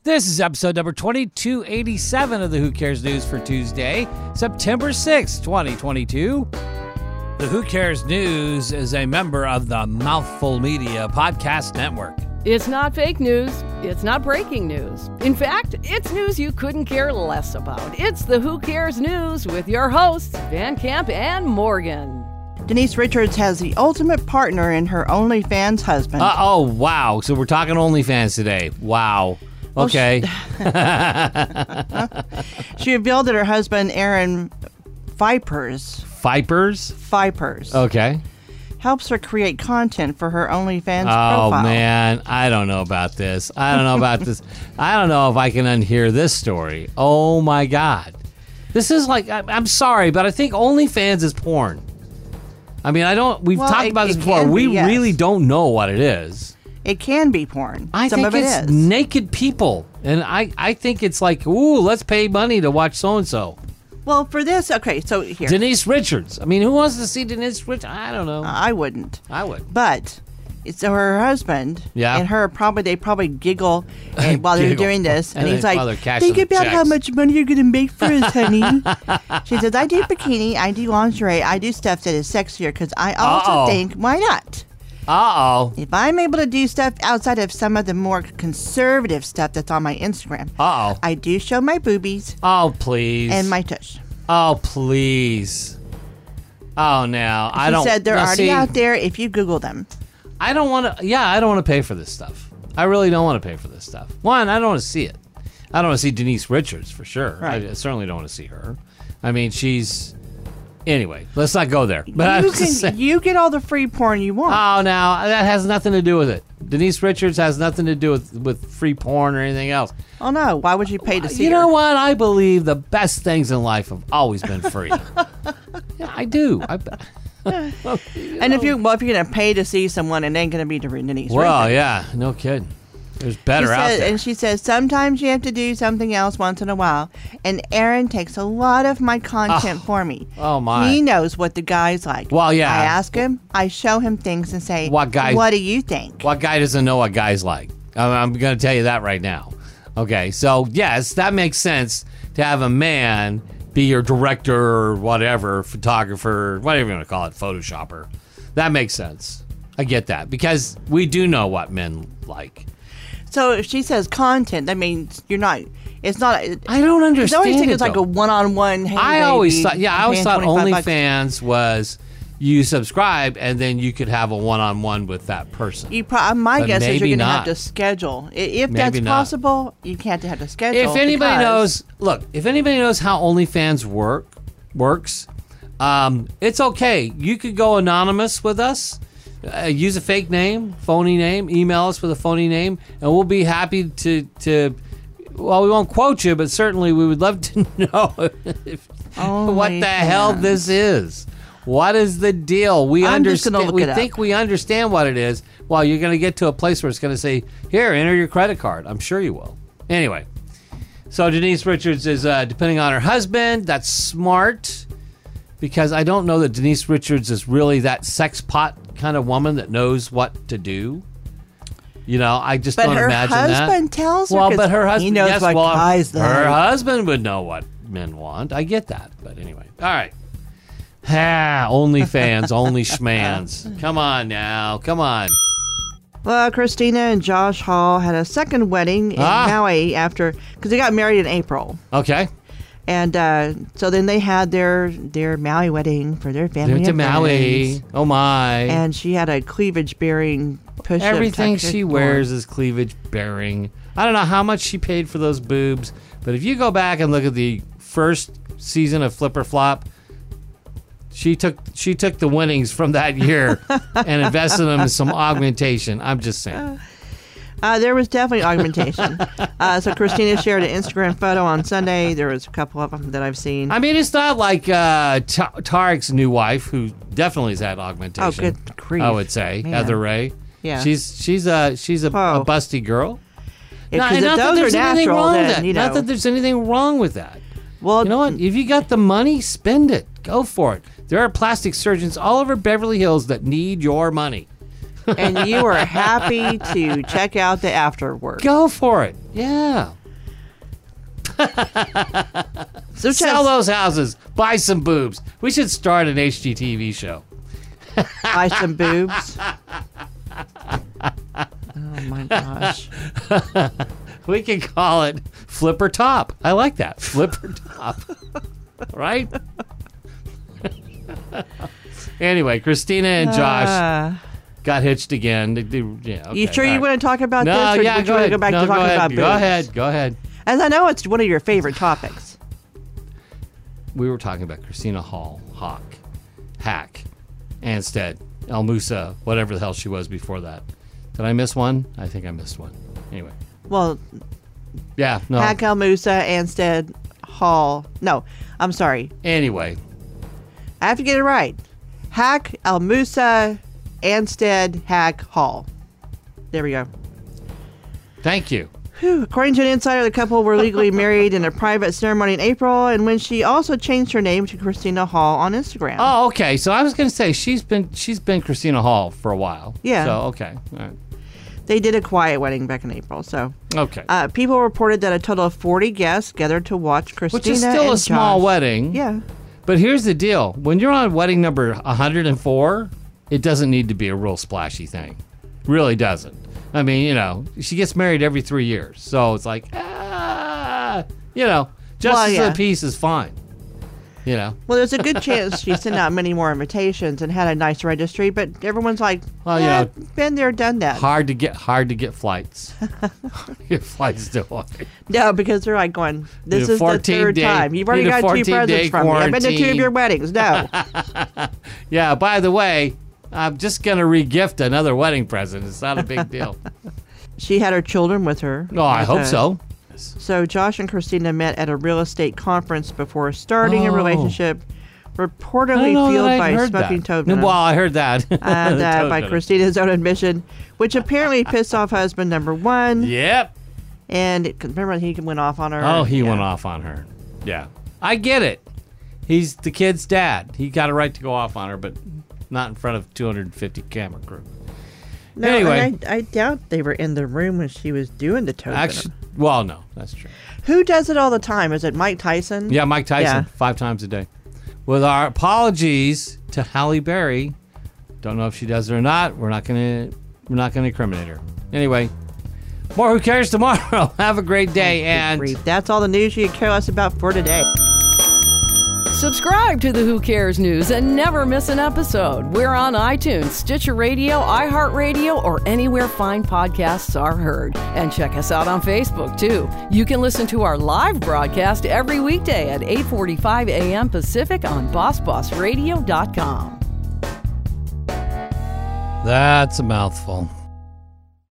This is episode number 2287 of the Who Cares News for Tuesday, September 6, 2022. The Who Cares News is a member of the Mouthful Media Podcast Network. It's not fake news. It's not breaking news. In fact, it's news you couldn't care less about. It's the Who Cares News with your hosts, Van Camp and Morgan. Denise Richards has the ultimate partner in her OnlyFans husband. Oh, wow. So we're talking OnlyFans today. Wow. Okay. She revealed that her husband, Aaron Vipers, Okay. helps her create content for her OnlyFans Oh, profile. man. I don't know about this. I don't know if I can unhear this story. Oh, my God. This is like, I'm sorry, but I think OnlyFans is porn. I mean, we've talked about this before. We really don't know what it is. It can be porn. I Some think of it it's is. naked people. And I think it's like, ooh, let's pay money to watch so-and-so. Well, for this, okay, so here. Denise Richards. I mean, who wants to see Denise Richards? I don't know. I wouldn't. I would. But it's her husband and her they probably giggle while they're doing this. And he's like, think about how much money you're going to make for us, honey. She says, I do bikini, I do lingerie, I do stuff that is sexier because I also think, why not? Uh-oh. If I'm able to do stuff outside of some of the more conservative stuff that's on my Instagram, I do show my boobies. Oh, please. And my tush. Oh, please. Oh, now. She said they're already out there if you Google them. I don't want to pay for this stuff. I really don't want to pay for this stuff. One, I don't want to see it. I don't want to see Denise Richards for sure. Right. I certainly don't want to see her. I mean, anyway, let's not go there. But you get all the free porn you want. Oh, now, that has nothing to do with it. Denise Richards has nothing to do with free porn or anything else. Oh, no. Why would you pay to see her? You know what? I believe the best things in life have always been free. Yeah, I do. If you're going to pay to see someone, it ain't going to be Denise Richards. Well, yeah. No kidding. There's better out there. And she says, sometimes you have to do something else once in a while. And Aaron takes a lot of my content for me. Oh, my. He knows what the guy's like. Well, yeah. I ask him, I show him things and say, what do you think? What guy doesn't know what guys like? I'm going to tell you that right now. Okay, so, yes, that makes sense to have a man be your director or whatever, photographer, whatever you want to call it, Photoshopper. That makes sense. I get that because we do know what men like. So if she says content, that means it's not. I don't understand. I always think it's like a one-on-one. Hey, I always thought $25 OnlyFans was you subscribe and then you could have a one-on-one with that person. My guess is you're going to have to schedule. If that's possible, you can't have to schedule. If anybody knows how OnlyFans works, it's okay. You could go anonymous with us. Use a fake name, phony name, email us with a phony name, and we'll be happy to well, we won't quote you, but certainly we would love to know what the hell this is. What is the deal? We think we understand what it is. Well, you're going to get to a place where it's going to say, here, enter your credit card. I'm sure you will. Anyway, so Denise Richards is depending on her husband. That's smart. Because I don't know that Denise Richards is really that sex pot kind of woman that knows what to do. You know, I just don't imagine that. But her husband tells her. Well, but her husband, he knows what guys like. Her husband would know what men want. I get that. But anyway, all right. OnlyFans, only schmans. Come on now, come on. Well, Christina and Josh Hall had a second wedding in Maui because they got married in April. Okay. And so then they had their Maui wedding for their family. Went to Maui. Oh, my. And she had a cleavage-bearing push-up. Everything she wears is cleavage-bearing. I don't know how much she paid for those boobs, but if you go back and look at the first season of Flipper Flop, she took the winnings from that year and invested them in some augmentation. I'm just saying. There was definitely augmentation. So Christina shared an Instagram photo on Sunday. There was a couple of them that I've seen. I mean, it's not like Tarek's new wife, who definitely has had augmentation. Oh, good grief. I would say. Man. Heather Ray. Yeah. She's a busty girl. If those are natural, then, Not that there's anything wrong with that. Well, you know what? If you got the money, spend it. Go for it. There are plastic surgeons all over Beverly Hills that need your money. and you are happy to check out the afterwork. Go for it. Yeah. So sell those houses. Buy some boobs. We should start an HGTV show. Buy some boobs. Oh my gosh. We can call it Flipper Top. I like that. Flipper Top. Right? Anyway, Christina and Josh got hitched again. Yeah, okay, you sure you want to talk about this? Or yeah, go ahead. Go back to talking about boobs? Go ahead. As I know, it's one of your favorite topics. We were talking about Christina Hack, Anstead, El Musa, whatever the hell she was before that. Did I miss one? I think I missed one. Anyway. Well, yeah, no. Hack, El Musa, Anstead, Hall. No, I'm sorry. Anyway. I have to get it right. Hack, El Musa, Anstead, Hack, Hall. There we go. Thank you. According to an insider, the couple were legally married in a private ceremony in April, and when she also changed her name to Christina Hall on Instagram. Oh, okay. So I was going to say she's been Christina Hall for a while. Yeah. So okay. All right. They did a quiet wedding back in April. So okay. People reported that a total of 40 guests gathered to watch Christina, which is still a small Josh. Wedding. Yeah. But here's the deal: when you're on wedding number 104, it doesn't need to be a real splashy thing. Really doesn't. I mean, you know, she gets married every 3 years. So it's like, you know, justice of the peace is fine. You know. Well, there's a good chance she sent out many more invitations and had a nice registry, but everyone's like, well, you know, been there, done that. Hard to get flights. Get flights to Hawaii. No, because they're like going, this is the third time. You've already got 2 presents from me. I've been to 2 of your weddings. No. Yeah, by the way, I'm just going to re-gift another wedding present. It's not a big deal. She had her children with her. Oh, I hope so. So Josh and Christina met at a real estate conference before starting a relationship, reportedly fueled by smoking toad venom. Well, I heard that. And by Christina's own admission, which apparently pissed off husband number 1. Yep. And remember he went off on her? Oh, he went off on her. Yeah. I get it. He's the kid's dad. He got a right to go off on her, but not in front of 250 camera crew. No, anyway, I doubt they were in the room when she was doing the toad venom. Well, no, that's true. Who does it all the time? Is it Mike Tyson? Yeah, Mike Tyson, 5 times a day. With our apologies to Halle Berry, don't know if she does it or not. We're not gonna incriminate her. Anyway, more Who Cares tomorrow. Have a great day, and that's all the news you can care us about for today. Subscribe to the Who Cares News and never miss an episode. We're on iTunes, Stitcher Radio, iHeartRadio, or anywhere fine podcasts are heard. And check us out on Facebook, too. You can listen to our live broadcast every weekday at 8:45 a.m. Pacific on BossBossRadio.com. That's a mouthful.